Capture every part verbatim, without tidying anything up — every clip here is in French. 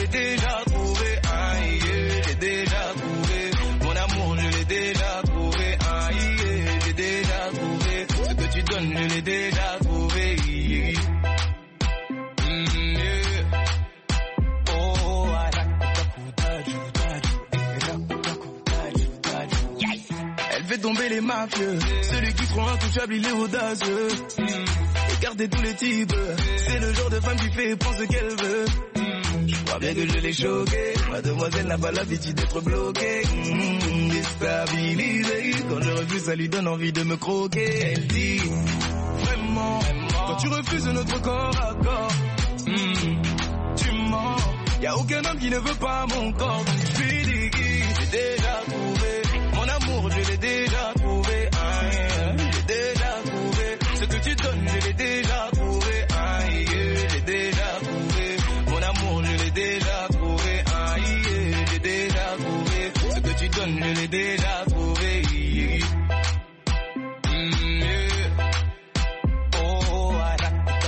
l'ai déjà trouvé. Ah, yeah, j'ai déjà trouvé. Mon amour, je l'ai déjà trouvé. Ah, yeah, j'ai déjà trouvé. Ce que tu donnes, je l'ai déjà trouvé. Yeah. Mm, yeah. Oh, ah, elle fait tomber les mafieux. Celui qui seront intouchables, il est audacieux. Mm. Écarter tous les types. C'est le genre de femme qui fait prendre ce qu'elle veut. Mm. Je crois bien que je l'ai choquée. Mademoiselle n'a pas l'habitude d'être bloquée. Mm. Déstabilisée. Quand je refuse, ça lui donne envie de me croquer. Elle dit vraiment, quand tu refuses notre corps à corps, mm. tu mens. Y'a aucun homme qui ne veut pas mon corps. Donc je lui dis, j'ai déjà trouvé. Mon amour, je l'ai déjà trouvé. Ah, yeah. J'ai déjà trouvé. Ce que tu donnes, je l'ai déjà trouvé. Ah, yeah. J'ai déjà trouvé. Mon amour, je l'ai déjà trouvé. Ah, yeah. J'ai déjà trouvé. Ce que tu donnes, je l'ai déjà trouvé. Yeah. Mm, yeah. Oh, ah,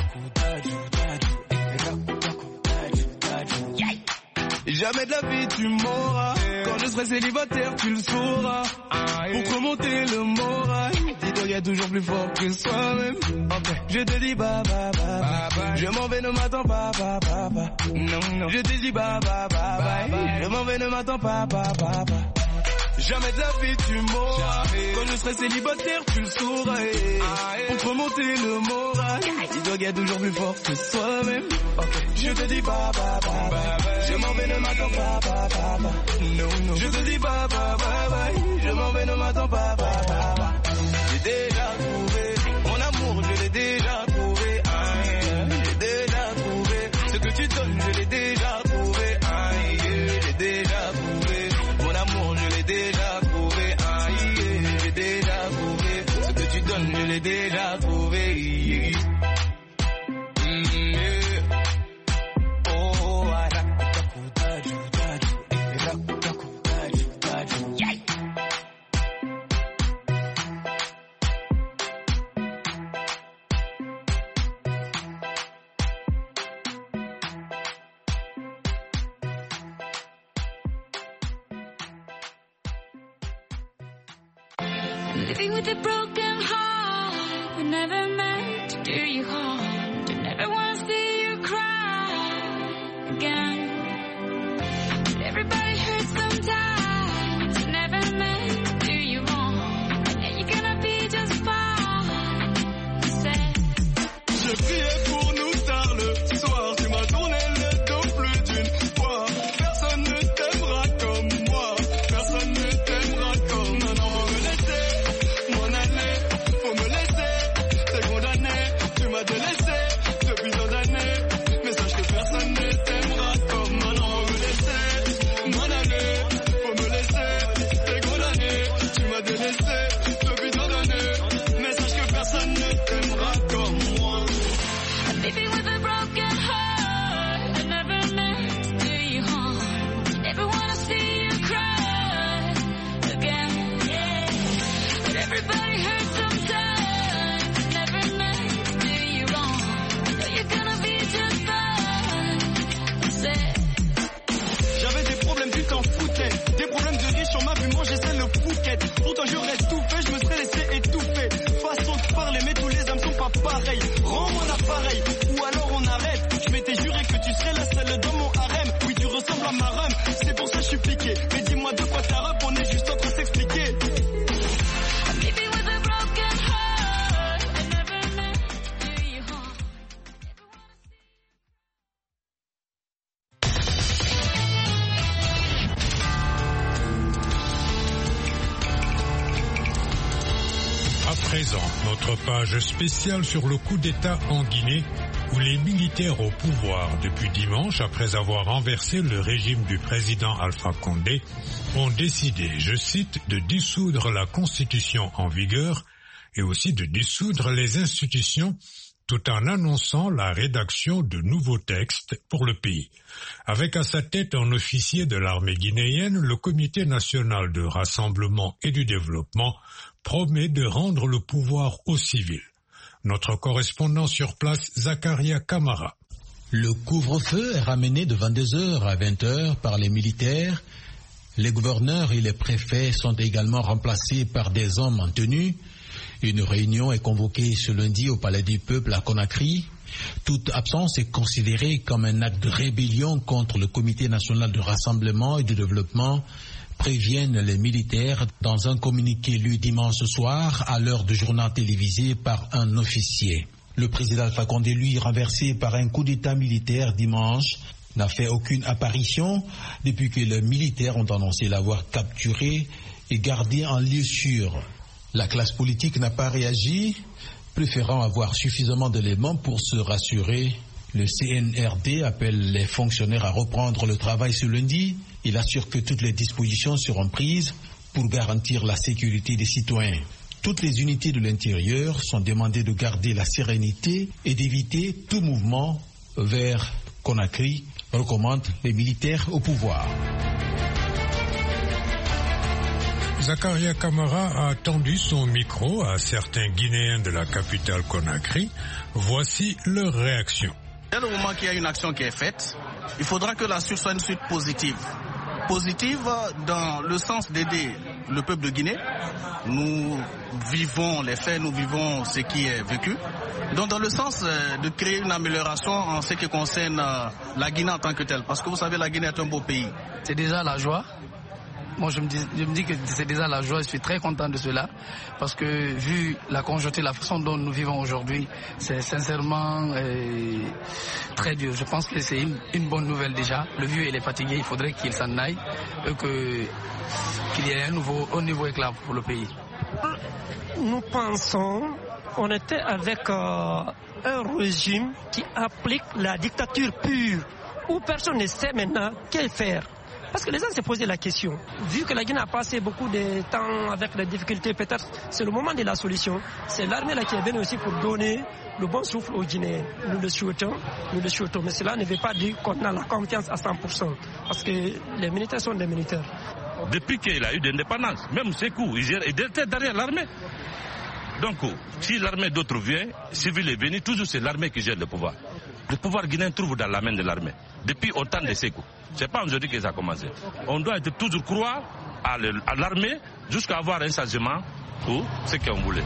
jamais de la vie tu m'auras. Quand je serai célibataire tu le sauras. Pour remonter le moral, dis-toi qu'il y a toujours plus fort que soi-même. Je te dis bye bye bye bye. Je m'en vais, ne m'attends pas bye bye bye. Non non. Je te dis bye bye bye bye. Je m'en vais, ne m'attends pas bye bye bye. Jamais de la vie tu m'auras. Quand je serai célibataire tu le sauras. Pour remonter le moral, dis-toi qu'il y a toujours plus fort que soi-même. Je te dis bye bye bye bye. Je m'en vais, ne m'attends pas bye bye bye. Non non. Je te dis bye bye bye bye. Je m'en vais, ne m'attends pas bye bye bye. J'ai déjà trouvé. Mon amour je l'ai déjà trouvé. Ah, yeah. J'ai déjà trouvé. Ce que tu donnes je l'ai déjà trouvé. Ah, yeah. J'ai déjà trouvé. Mon amour je l'ai déjà trouvé. Ah, yeah. J'ai déjà trouvé. Ce que tu donnes je l'ai déjà trouvé. Yeah. Mm, yeah. Oh, ah, living with a broken heart, we never meant to do you harm. Don't ever wanna see you cry again. But everybody hurts sometimes, never meant to do you wrong. And you're gonna be just fine. Say. Je priais pour nous tard le soir, tu m'as tourné le dos plus d'une fois. Personne ne t'aimera comme moi, personne ne t'aimera comme non, non, faut me laisser, m'en aller, faut me laisser, t'es condamné, tu m'as délaissé depuis tant d'années, mais sache que personne ne t'aimera comme non, non, faut me laisser, m'en aller, faut me laisser, t'es condamné, tu m'as délaissé depuis tant d'années, mais sache que personne ne t'aimera comme moi. Living with a broken heart, I never meant to do you harm. Never wanna see you cry again. But everybody hurts sometimes, never meant to do you wrong. Know you're gonna be just fine. Say. J'avais des problèmes, tu t'en foutais. Des problèmes de riches, on m'a vu manger celle le Phuket. Pourtant j'aurais tout fait, je me serais laissé étouffer. Façon de parler, mais tous les âmes sont pas pareils. Rends mon appareil, ou alors on arrête. Je m'étais juré que tu serais la seule dans mon harem. Oui, tu ressembles à ma rhum, c'est pour ça que je suis piqué. Mais dis-moi de quoi t'as rap, on est juste en train de s'expliquer. Living with a broken heart, I never meant to do you harm. À présent, notre page spéciale sur le coup d'État en Guinée, où les militaires au pouvoir depuis dimanche, après avoir renversé le régime du président Alpha Condé, ont décidé, je cite, de dissoudre la constitution en vigueur et aussi de dissoudre les institutions, tout en annonçant la rédaction de nouveaux textes pour le pays. Avec à sa tête un officier de l'armée guinéenne, le Comité national de rassemblement et du développement promet de rendre le pouvoir aux civils. Notre correspondant sur place, Zakaria Kamara. Le couvre-feu est ramené de vingt-deux heures à vingt heures par les militaires. Les gouverneurs et les préfets sont également remplacés par des hommes en tenue. Une réunion est convoquée ce lundi au Palais du Peuple à Conakry. Toute absence est considérée comme un acte de rébellion contre le Comité national de rassemblement et de développement, préviennent les militaires dans un communiqué lu dimanche soir à l'heure de journal télévisé par un officier. Le président Alpha Condé, lui, renversé par un coup d'état militaire dimanche, n'a fait aucune apparition depuis que les militaires ont annoncé l'avoir capturé et gardé en lieu sûr. La classe politique n'a pas réagi, préférant avoir suffisamment d'éléments pour se rassurer. Le C N R D appelle les fonctionnaires à reprendre le travail ce lundi. Il assure que toutes les dispositions seront prises pour garantir la sécurité des citoyens. Toutes les unités de l'intérieur sont demandées de garder la sérénité et d'éviter tout mouvement vers Conakry, recommandent les militaires au pouvoir. Zakaria Kamara a tendu son micro à certains Guinéens de la capitale Conakry. Voici leur réaction. Dès le moment qu'il y a une action qui est faite, il faudra que la suite soit une suite positive. Positive dans le sens d'aider le peuple de Guinée. Nous vivons les faits, nous vivons ce qui est vécu. Donc dans le sens de créer une amélioration en ce qui concerne la Guinée en tant que telle. Parce que vous savez, la Guinée est un beau pays. C'est déjà la joie. Moi, je me, dis, je me dis que c'est déjà la joie, je suis très content de cela, parce que vu la conjoncture, la façon dont nous vivons aujourd'hui, c'est sincèrement euh, très dur. Je pense que c'est une, une bonne nouvelle déjà. Le vieux, il est fatigué, il faudrait qu'il s'en aille, et que, qu'il y ait un nouveau, un nouveau éclat pour le pays. Nous pensons, on était avec euh, un régime qui applique la dictature pure, où personne ne sait maintenant quel faire. Parce que les gens se posaient la question. Vu que la Guinée a passé beaucoup de temps avec les difficultés, peut-être c'est le moment de la solution. C'est l'armée là qui est venue aussi pour donner le bon souffle aux Guinéens. Nous le souhaitons, nous le souhaitons. Mais cela ne veut pas dire qu'on a la confiance à cent pour cent. Parce que les militaires sont des militaires. Depuis qu'il a eu l'indépendance, même Sékou, il était derrière l'armée. Donc, si l'armée d'autres vient, civil est venu, toujours c'est l'armée qui gère le pouvoir. Le pouvoir guinéen trouve dans la main de l'armée. Depuis autant de Sékou. Ce n'est pas aujourd'hui que ça a commencé. On doit être toujours croire à l'armée jusqu'à avoir un changement pour ce qu'on voulait.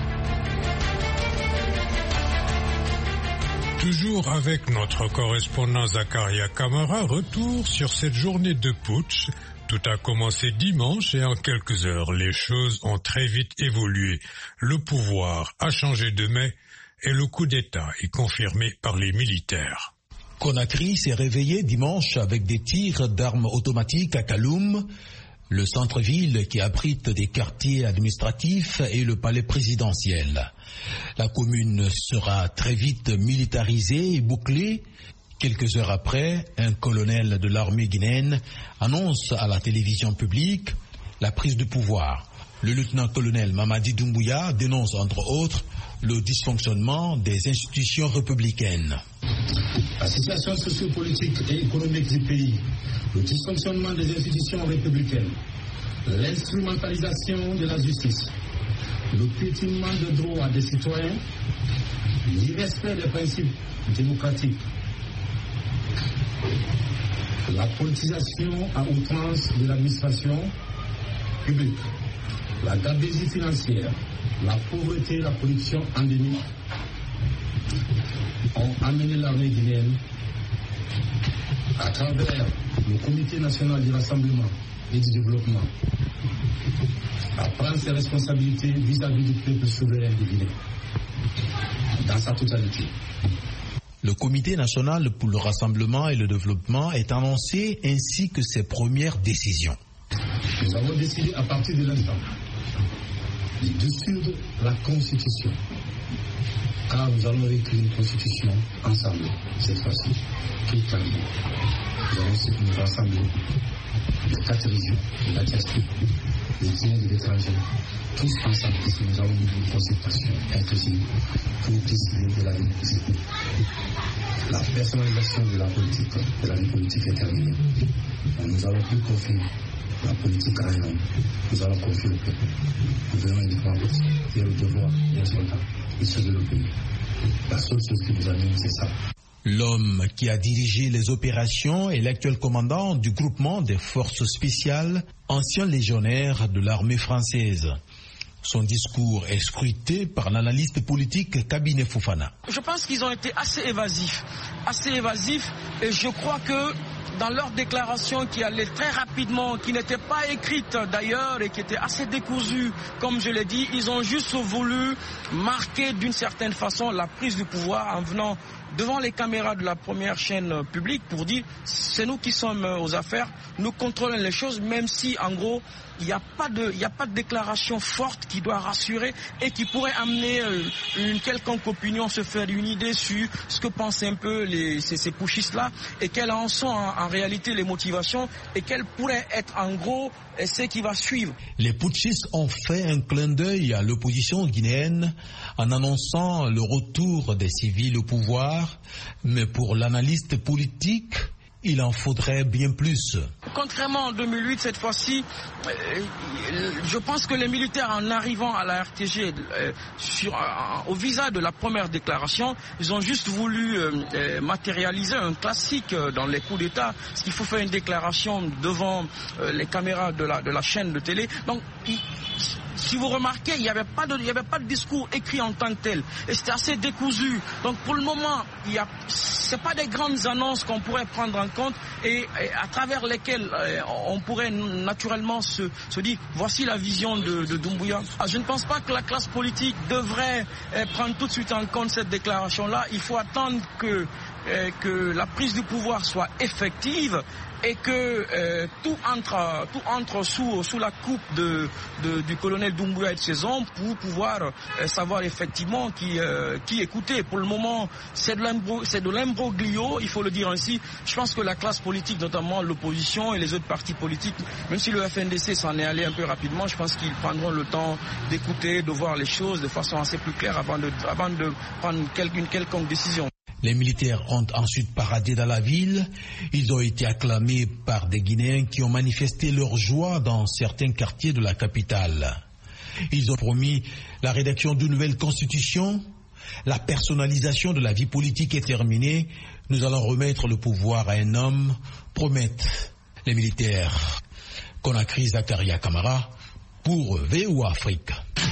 Toujours avec notre correspondant Zakaria Kamara, retour sur cette journée de putsch. Tout a commencé dimanche et en quelques heures, les choses ont très vite évolué. Le pouvoir a changé de main et le coup d'État est confirmé par les militaires. Conakry s'est réveillé dimanche avec des tirs d'armes automatiques à Kaloum, le centre-ville qui abrite des quartiers administratifs et le palais présidentiel. La commune sera très vite militarisée et bouclée. Quelques heures après, un colonel de l'armée guinéenne annonce à la télévision publique la prise de pouvoir. Le lieutenant-colonel Mamadi Doumbouya dénonce entre autres le dysfonctionnement des institutions républicaines. La situation sociopolitique et économique du pays, le dysfonctionnement des institutions républicaines, l'instrumentalisation de la justice, le piétinement de droits des citoyens, l'irrespect des principes démocratiques, la politisation à outrance de l'administration publique, la gabegie financière, la pauvreté et la corruption endémique ont amené l'armée guinéenne à travers le Comité national du rassemblement et du développement à prendre ses responsabilités vis-à-vis du peuple souverain de Guinée dans sa totalité. Le Comité national pour le rassemblement et le développement est annoncé ainsi que ses premières décisions. Nous avons décidé à partir de l'instant de dissoudre la Constitution, car nous allons écrire une Constitution ensemble, cette fois-ci, toute la vie. Nous allons nous rassembler les quatre régions, de la diaspora, les Guinéens de l'étranger, tous ensemble, parce que nous avons une consultation inclusive pour décider de la vie politique. La personnalisation de la politique, de la vie politique est terminée. Nous allons plus confier la politique à un homme. Nous allons confier le peuple. Nous venons uniquement faire le devoir d'un soldat et sauver le pays. La seule chose qui nous anime, c'est ça. L'homme qui a dirigé les opérations est l'actuel commandant du groupement des forces spéciales, ancien légionnaire de l'armée française. Son discours est scruté par l'analyste politique Cabinet Fofana. Je pense qu'ils ont été assez évasifs, assez évasifs, et je crois que dans leur déclaration qui allait très rapidement, qui n'était pas écrite d'ailleurs et qui était assez décousue, comme je l'ai dit, ils ont juste voulu marquer d'une certaine façon la prise du pouvoir en venant devant les caméras de la première chaîne publique pour dire c'est nous qui sommes aux affaires, nous contrôlons les choses, même si en gros il n'y a pas de, il n'y a pas de déclaration forte qui doit rassurer et qui pourrait amener euh, une quelconque opinion, se faire une idée sur ce que pensent un peu les, ces, ces putschistes-là et quelles en sont en, en réalité les motivations et quelles pourraient être en gros ce qui va suivre. Les putschistes ont fait un clin d'œil à l'opposition guinéenne en annonçant le retour des civils au pouvoir, mais pour l'analyste politique, il en faudrait bien plus. Contrairement en deux mille huit, cette fois-ci, euh, je pense que les militaires, en arrivant à la R T G, euh, sur, euh, au visage de la première déclaration, ils ont juste voulu euh, euh, matérialiser un classique euh, dans les coups d'État, parce qu'il faut faire une déclaration devant euh, les caméras de la, de la chaîne de télé. Donc, il, si vous remarquez, il n'y avait pas de, il y avait pas de discours écrit en tant que tel, et c'était assez décousu. Donc, pour le moment, il y a, c'est pas des grandes annonces qu'on pourrait prendre en compte et, et à travers lesquelles euh, on pourrait naturellement se, se dire voici la vision de, de Doumbouya. Ah, je ne pense pas que la classe politique devrait euh, prendre tout de suite en compte cette déclaration-là. Il faut attendre que, euh, que la prise du pouvoir soit effective et que euh, tout entre, tout entre sous, sous la coupe de, de, du colonel Doumbouya et de ses hommes pour pouvoir euh, savoir effectivement qui, euh, qui écouter. Pour le moment, c'est de l'imbroglio, il faut le dire ainsi. Je pense que la classe politique, notamment l'opposition et les autres partis politiques, même si le F N D C s'en est allé un peu rapidement, je pense qu'ils prendront le temps d'écouter, de voir les choses de façon assez plus claire avant de, avant de prendre une quelconque décision. Les militaires ont ensuite paradé dans la ville. Ils ont été acclamés par des Guinéens qui ont manifesté leur joie dans certains quartiers de la capitale. Ils ont promis la rédaction d'une nouvelle constitution. La personnalisation de la vie politique est terminée. Nous allons remettre le pouvoir à un homme, promettent les militaires. Conakry, Zakaria Kamara pour V O A Afrique.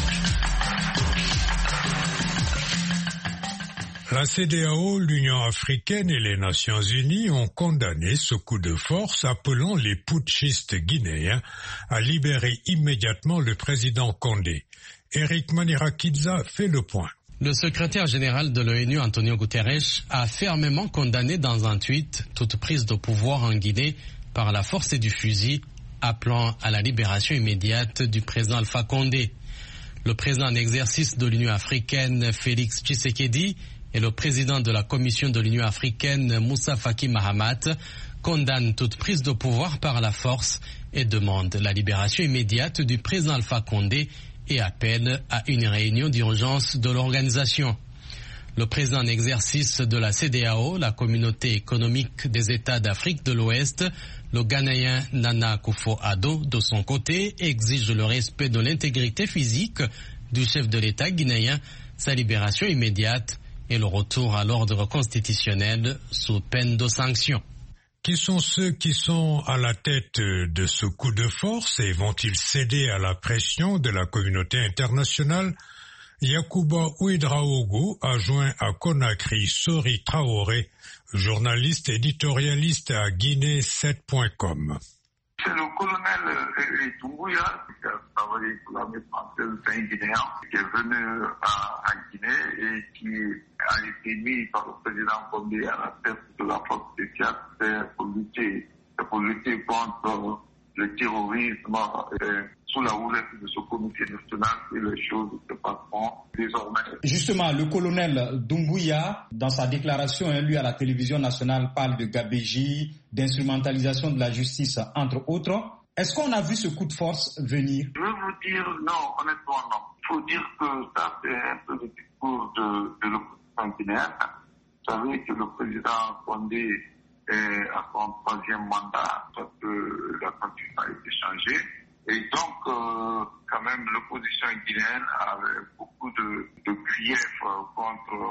La C E D E A O, l'Union africaine et les Nations unies ont condamné ce coup de force, appelant les putschistes guinéens à libérer immédiatement le président Condé. Eric Manirakidza fait le point. Le secrétaire général de l'ONU, Antonio Guterres, a fermement condamné dans un tweet toute prise de pouvoir en Guinée par la force du fusil, appelant à la libération immédiate du président Alpha Condé. Le président en exercice de l'Union africaine, Félix Tshisekedi, et le président de la Commission de l'Union africaine, Moussa Faki Mahamat, condamnent toute prise de pouvoir par la force et demandent la libération immédiate du président Alpha Condé et appellent à une réunion d'urgence de l'organisation. Le président en exercice de la C E D E A O, la communauté économique des États d'Afrique de l'Ouest, le Ghanéen Nana Akufo-Addo, de son côté, exige le respect de l'intégrité physique du chef de l'État guinéen, sa libération immédiate et le retour à l'ordre constitutionnel sous peine de sanctions. Qui sont ceux qui sont à la tête de ce coup de force et vont-ils céder à la pression de la communauté internationale? Yacouba Ouedraogo a joint à Conakry Sori Traoré, journaliste éditorialiste à Guinée sept point com. C'est le colonel Doumbouya qui a travaillé pour l'armée française, c'est un Guinéen qui est venu à, à Guinée et qui a été mis par le président Condé à la tête de la force spéciale. C'est pour lutter, c'est pour lutter contre le terrorisme euh, sous la houlette de ce comité national et les choses se passeront désormais. Justement, le colonel Doumbouya, dans sa déclaration, hein, lui à la télévision nationale, parle de gabégie, d'instrumentalisation de la justice, entre autres. Est-ce qu'on a vu ce coup de force venir? Je veux vous dire non, honnêtement non. Il faut dire que ça c'est un peu le discours de, de l'opposition guinéenne. Vous savez que le président Condé est à son troisième mandat, parce que la constitution a été changée. Et donc, euh, quand même, l'opposition guinéenne avait beaucoup de, de griefs contre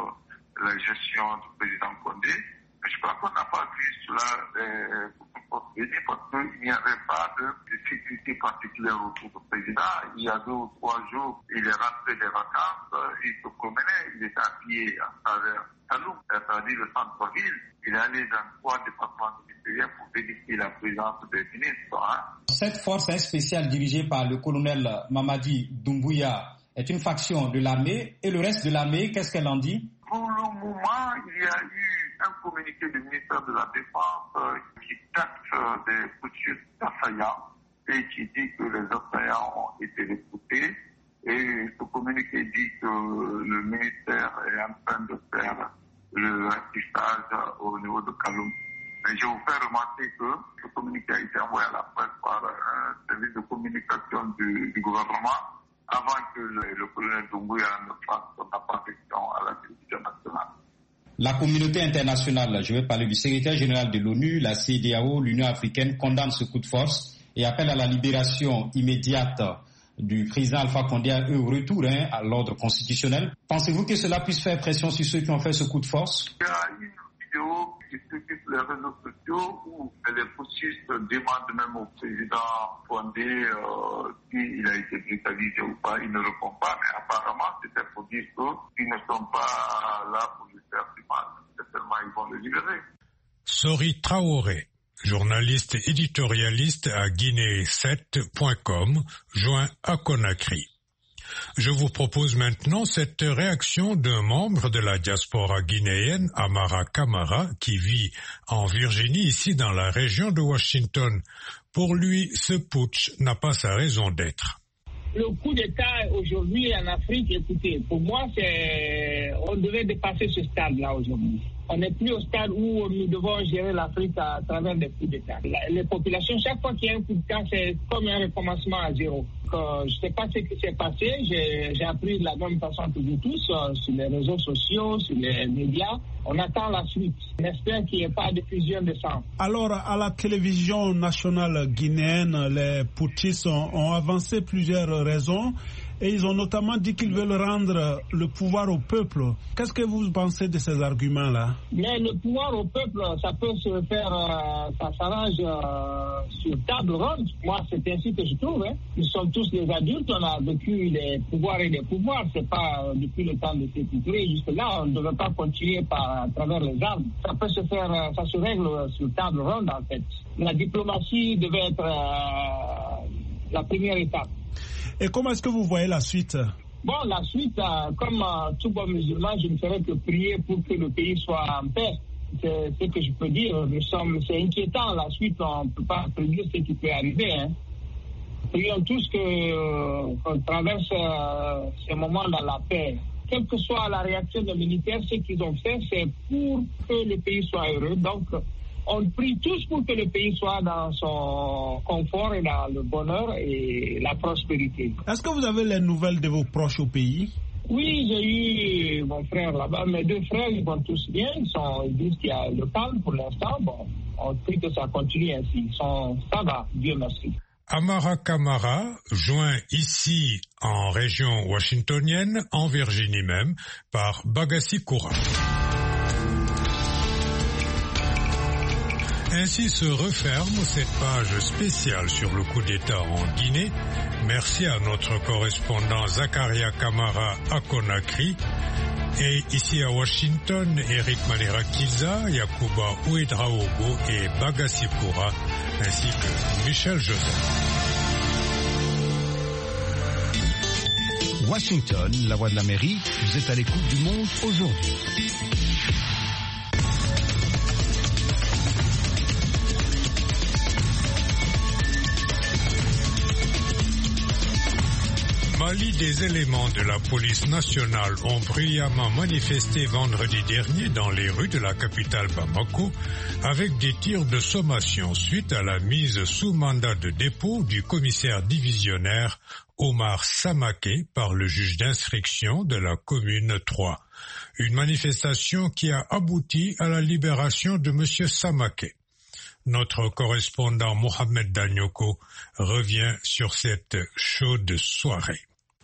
la gestion du président Condé. Mais je crois qu'on n'a pas vu cela euh, venir parce qu'il n'y avait pas de, de sécurité particulière autour du président. Il y a deux ou trois jours, il est rentré des vacances, il se promenait, il était appuyé à travers Saloum, c'est-à-dire le centre-ville. Il est allé dans trois départements ministériels pour vérifier la présence des ministres. Hein. Cette force spéciale dirigée par le colonel Mamadi Doumbouya est une faction de l'armée. Et le reste de l'armée, qu'est-ce qu'elle en dit? Pour le moment, il y a eu un communiqué du ministère de la Défense euh, qui taxe euh, des putschistes assaillants et qui dit que les assaillants ont été recrutés. Et ce communiqué dit que le ministère est en train de faire le ratissage au niveau de Kaloum. Mais je vous fais remarquer que ce communiqué a été envoyé à la presse par un service de communication du, du gouvernement avant que le, le colonel Doumbouya ne fasse son apparition à la télévision nationale. La communauté internationale, je vais parler du secrétaire général de l'ONU, la C E D A O, l'Union africaine, condamne ce coup de force et appelle à la libération immédiate du président Alpha Condé au retour hein, à l'ordre constitutionnel. Pensez-vous que cela puisse faire pression sur ceux qui ont fait ce coup de force? Il y a une vidéo qui circule sur les réseaux sociaux où les putschistes demandent même au président Condé euh, s'il a été brutalisé ou pas. Il ne répond pas, mais apparemment c'était pour dire qu'ils ne sont pas là pour lui faire du mal. Certainement ils vont le libérer. Sori Traoré, journaliste éditorialiste à Guinée sept point com, joint à Conakry. Je vous propose maintenant cette réaction d'un membre de la diaspora guinéenne, Amara Camara, qui vit en Virginie, ici dans la région de Washington. Pour lui, ce putsch n'a pas sa raison d'être. Le coup d'État aujourd'hui en Afrique, écoutez, pour moi, c'est on devait dépasser ce stade-là aujourd'hui. On n'est plus au stade où nous devons gérer l'Afrique à travers des coups d'État. Les populations, chaque fois qu'il y a un coup d'État, c'est comme un recommencement à zéro. Euh, je ne sais pas ce qui s'est passé. J'ai, j'ai appris de la même façon que vous tous, euh, sur les réseaux sociaux, sur les médias. On attend la suite. On espère qu'il n'y ait pas de fusion de sang. Alors, à la télévision nationale guinéenne, les putschistes ont, ont avancé plusieurs raisons. Et ils ont notamment dit qu'ils veulent rendre le pouvoir au peuple. Qu'est-ce que vous pensez de ces arguments-là? Mais le pouvoir au peuple, ça peut se faire, euh, ça s'arrange euh, sur table ronde. Moi, c'est ainsi que je trouve. Hein. Nous sommes tous des adultes, on a vécu les pouvoirs et les pouvoirs. C'est pas euh, depuis le temps de s'épuiser. Jusque-là, on ne devrait pas continuer par, à travers les armes. Ça peut se faire, euh, ça se règle sur table ronde, en fait. La diplomatie devait être euh, la première étape. Et comment est-ce que vous voyez la suite? Bon, la suite, euh, comme euh, tout bon musulman, je ne ferai que prier pour que le pays soit en paix. C'est ce que je peux dire. Nous sommes, c'est inquiétant. La suite, on ne peut pas prédire ce qui peut arriver. Hein. Prions tous que, euh, qu'on traverse euh, ces moments dans la paix. Quelle que soit la réaction des militaires, ce qu'ils ont fait, c'est pour que le pays soit heureux. Donc, on prie tous pour que le pays soit dans son confort et dans le bonheur et la prospérité. Est-ce que vous avez les nouvelles de vos proches au pays? Oui, j'ai eu mon frère là-bas. Mes deux frères, ils vont tous bien. Ils, sont, ils disent qu'il y a le calme pour l'instant. Bon, on prie que ça continue ainsi. Ils sont, ça va, Dieu merci. Amara Camara, joint ici en région washingtonienne, en Virginie même, par Bagassi Koura. Ainsi se referme cette page spéciale sur le coup d'État en Guinée. Merci à notre correspondant Zakaria Kamara à Conakry. Et ici à Washington, Eric Manirakiza, Yakuba Ouedraogo et Bagassi Koura, ainsi que Michel Joseph. Washington, la voix de l'Amérique, vous êtes à l'écoute du monde aujourd'hui. Mali, des éléments de la police nationale ont brillamment manifesté vendredi dernier dans les rues de la capitale Bamako avec des tirs de sommation suite à la mise sous mandat de dépôt du commissaire divisionnaire Omar Samaké par le juge d'instruction de la commune trois. Une manifestation qui a abouti à la libération de M. Samaké. Notre correspondant Mohamed Danyoko revient sur cette chaude soirée.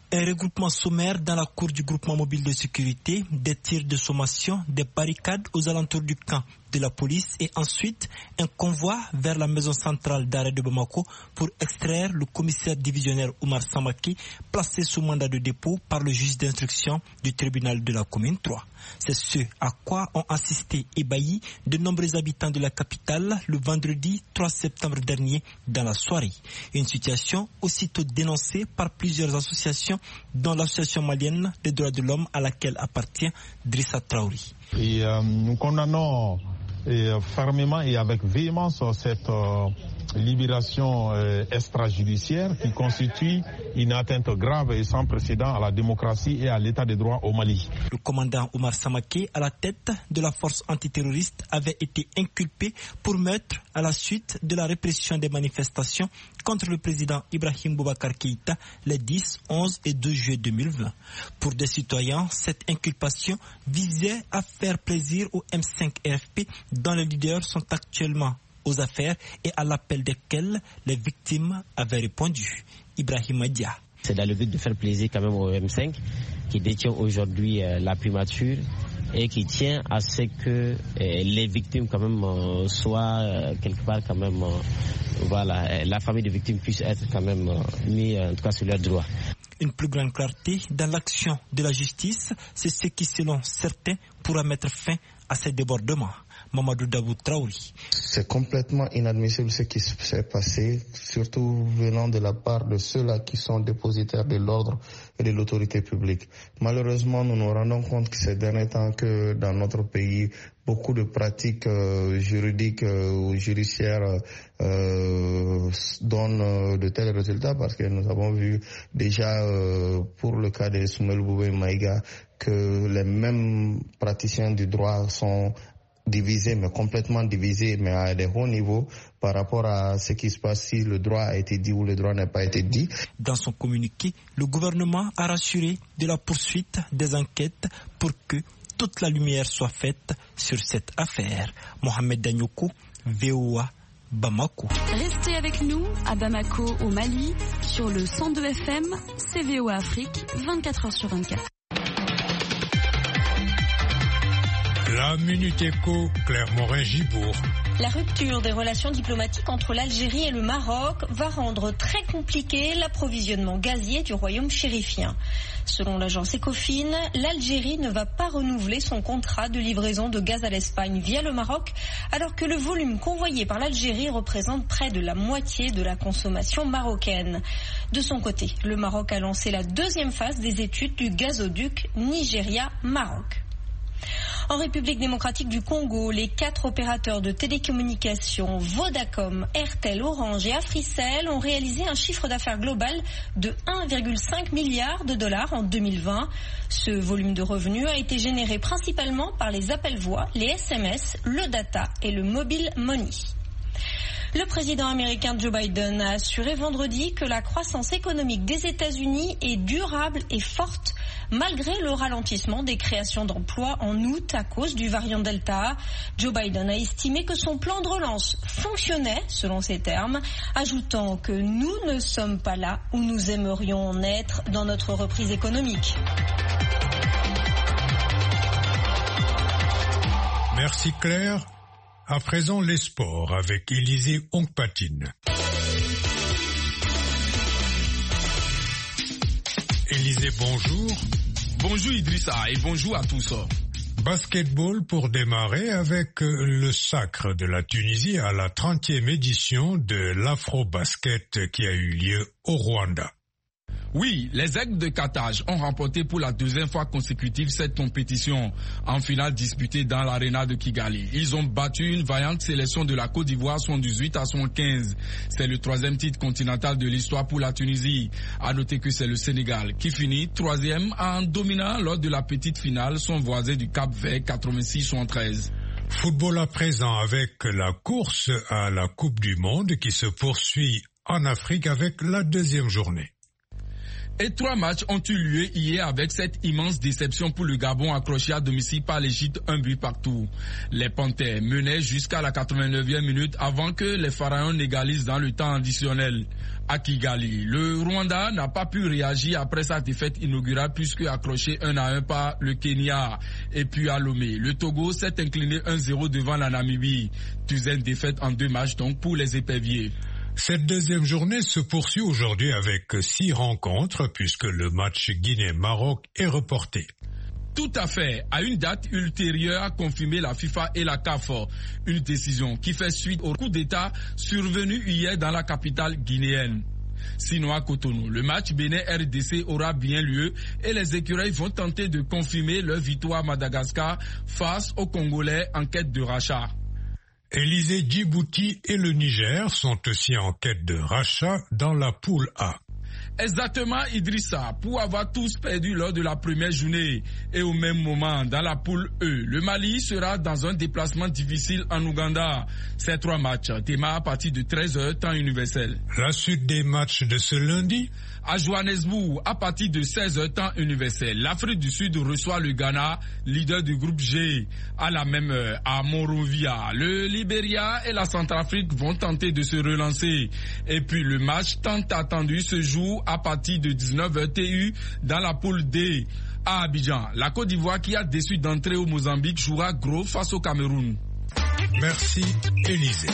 Un regroupement sommaire dans la cour du groupement mobile de sécurité, des tirs de sommation, des barricades aux alentours du camp de la police et ensuite un convoi vers la maison centrale d'arrêt de Bamako pour extraire le commissaire divisionnaire Oumar Samaki, placé sous mandat de dépôt par le juge d'instruction du tribunal de la commune trois. C'est ce à quoi ont assisté ébahis de nombreux habitants de la capitale le vendredi trois septembre dernier dans la soirée. Une situation aussitôt dénoncée par plusieurs associations, dont l'association malienne des droits de l'homme à laquelle appartient Drissa Traouri. Et euh, nous condamnons et, euh, fermement et avec véhémence cette euh, libération euh, extrajudiciaire qui constitue une atteinte grave et sans précédent à la démocratie et à l'état de droit au Mali. Le commandant Oumar Samake, à la tête de la force antiterroriste, avait été inculpé pour meurtre à la suite de la répression des manifestations contre le président Ibrahim Boubacar Keïta les dix, onze et douze juillet deux mille vingt. Pour des citoyens, cette inculpation visait à faire plaisir au M cinq R F P dont les leaders sont actuellement aux affaires et à l'appel desquels les victimes avaient répondu. Ibrahim Adia. C'est dans le but de faire plaisir quand même au M cinq qui détient aujourd'hui euh, la primature et qui tient à ce que euh, les victimes quand même euh, soient euh, quelque part quand même euh, voilà euh, la famille des victimes puisse être quand même euh, mis euh, en tout cas sur leurs droits. Une plus grande clarté dans l'action de la justice, c'est ce qui selon certains pourra mettre fin à ces débordements. Mamadou Dabou Traouri. C'est complètement inadmissible ce qui s'est passé, surtout venant de la part de ceux-là qui sont dépositaires de l'ordre et de l'autorité publique. Malheureusement, nous nous rendons compte que ces derniers temps que dans notre pays, beaucoup de pratiques euh, juridiques euh, ou judiciaires euh, donnent euh, de tels résultats parce que nous avons vu déjà euh, pour le cas de Soumaïla Boubèye Maïga que les mêmes praticiens du droit sont divisés, mais complètement divisés, mais à des hauts niveaux par rapport à ce qui se passe si le droit a été dit ou le droit n'a pas été dit. Dans son communiqué, le gouvernement a rassuré de la poursuite des enquêtes pour que toute la lumière soit faite sur cette affaire. Mohamed Danyoko, V O A, Bamako. Restez avec nous à Bamako, au Mali, sur le cent deux F M, C V O A Afrique, vingt-quatre heures sur vingt-quatre. La Minute Éco, Claire Morin-Gibourg. La rupture des relations diplomatiques entre l'Algérie et le Maroc va rendre très compliqué l'approvisionnement gazier du royaume chérifien. Selon l'agence Ecofin, l'Algérie ne va pas renouveler son contrat de livraison de gaz à l'Espagne via le Maroc, alors que le volume convoyé par l'Algérie représente près de la moitié de la consommation marocaine. De son côté, le Maroc a lancé la deuxième phase des études du gazoduc Nigeria-Maroc. En République démocratique du Congo, les quatre opérateurs de télécommunications Vodacom, Airtel, Orange et Africell ont réalisé un chiffre d'affaires global de un virgule cinq milliard de dollars en deux mille vingt. Ce volume de revenus a été généré principalement par les appels voix, les S M S, le data et le mobile money. Le président américain Joe Biden a assuré vendredi que la croissance économique des États-Unis est durable et forte malgré le ralentissement des créations d'emplois en août à cause du variant Delta. Joe Biden a estimé que son plan de relance fonctionnait, selon ses termes, ajoutant que nous ne sommes pas là où nous aimerions en être dans notre reprise économique. Merci Claire. À présent, les sports avec Élisée Ongpatine. Élisée, bonjour. Bonjour Idrissa et bonjour à tous. Basketball pour démarrer avec le sacre de la Tunisie à la trentième édition de l'Afro-Basket qui a eu lieu au Rwanda. Oui, les Aigles de Carthage ont remporté pour la deuxième fois consécutive cette compétition en finale disputée dans l'aréna de Kigali. Ils ont battu une vaillante sélection de la Côte d'Ivoire soixante-dix-huit à soixante-quinze. C'est le troisième titre continental de l'histoire pour la Tunisie. À noter que c'est le Sénégal qui finit troisième en dominant lors de la petite finale son voisin du Cap-Vert quatre-vingt-six soixante-treize. Football à présent avec la course à la Coupe du Monde qui se poursuit en Afrique avec la deuxième journée. Et trois matchs ont eu lieu hier avec cette immense déception pour le Gabon accroché à domicile par l'Égypte, un but partout. Les Panthères menaient jusqu'à la quatre-vingt-neuvième minute avant que les Pharaons n'égalisent dans le temps additionnel. À Kigali, le Rwanda n'a pas pu réagir après sa défaite inaugurale puisque accroché un à un par le Kenya. Et puis à Lomé, le Togo s'est incliné un zéro devant la Namibie. Deuxième défaite en deux matchs donc pour les éperviers. Cette deuxième journée se poursuit aujourd'hui avec six rencontres puisque le match Guinée-Maroc est reporté. Tout à fait, à une date ultérieure a confirmé la FIFA et la C A F. Une décision qui fait suite au coup d'État survenu hier dans la capitale guinéenne. Sinon à Cotonou, le match Bénin-R D C aura bien lieu et les écureuils vont tenter de confirmer leur victoire à Madagascar face aux Congolais en quête de rachat. Élysée, Djibouti et le Niger sont aussi en quête de rachat dans la poule A. Exactement, Idrissa, pour avoir tous perdu lors de la première journée. Et au même moment, dans la poule E, le Mali sera dans un déplacement difficile en Ouganda. Ces trois matchs démarrent à partir de treize heures, temps universel. La suite des matchs de ce lundi? À Johannesburg, à partir de seize heures, temps universel, l'Afrique du Sud reçoit le Ghana, leader du groupe G. À la même heure, à Monrovia, le Libéria et la Centrafrique vont tenter de se relancer. Et puis le match tant attendu se joue à partir de dix-neuf heures T U dans la poule D. À Abidjan, la Côte d'Ivoire qui a déçu d'entrer au Mozambique jouera gros face au Cameroun. Merci, Élysée.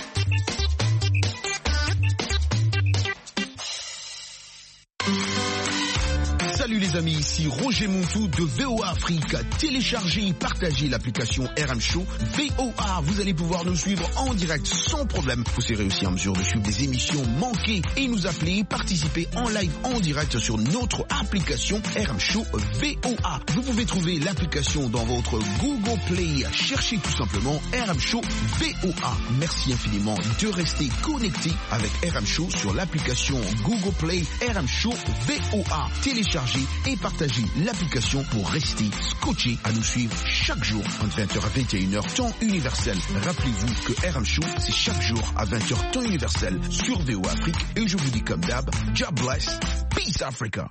Salut les amis, ici Roger Montou de V O A Afrique. Téléchargez et partagez l'application R M Show V O A. Vous allez pouvoir nous suivre en direct sans problème. Vous serez aussi en mesure de suivre des émissions manquées et nous appeler, participer en live en direct sur notre application R M Show V O A. Vous pouvez trouver l'application dans votre Google Play. Cherchez tout simplement R M Show V O A. Merci infiniment de rester connecté avec R M Show sur l'application Google Play R M Show V O A. Téléchargez et partagez l'application pour rester scotché à nous suivre chaque jour entre vingt heures à vingt et une heures temps universel. Rappelez-vous que R M Show c'est chaque jour à vingt heures temps universel sur V O A Afrique et je vous dis comme d'hab, God bless, peace Africa.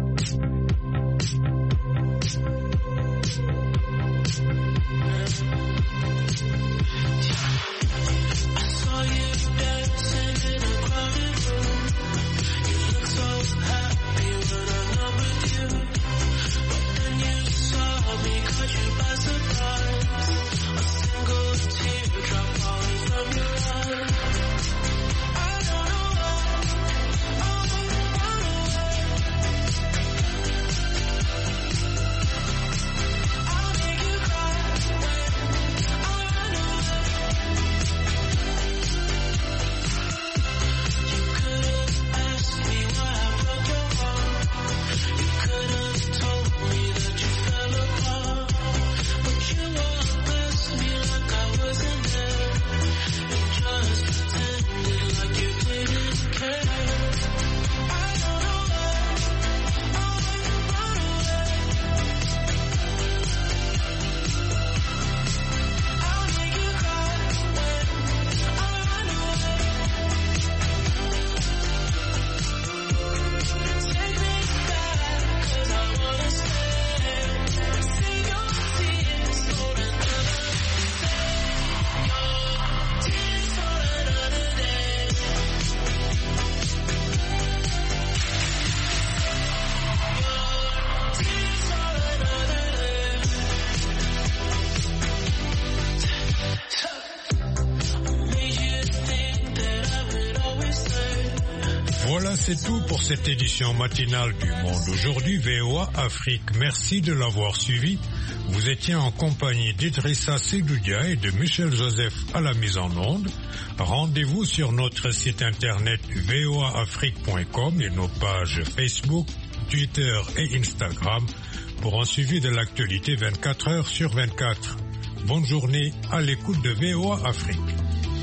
Voilà, c'est tout pour cette édition matinale du Monde Aujourd'hui V O A Afrique. Merci de l'avoir suivi. Vous étiez en compagnie d'Idrissa Sedoudia et de Michel Joseph à la mise en onde. Rendez-vous sur notre site internet v o a afrique point com et nos pages Facebook, Twitter et Instagram pour un suivi de l'actualité vingt-quatre heures sur vingt-quatre. Bonne journée à l'écoute de V O A Afrique.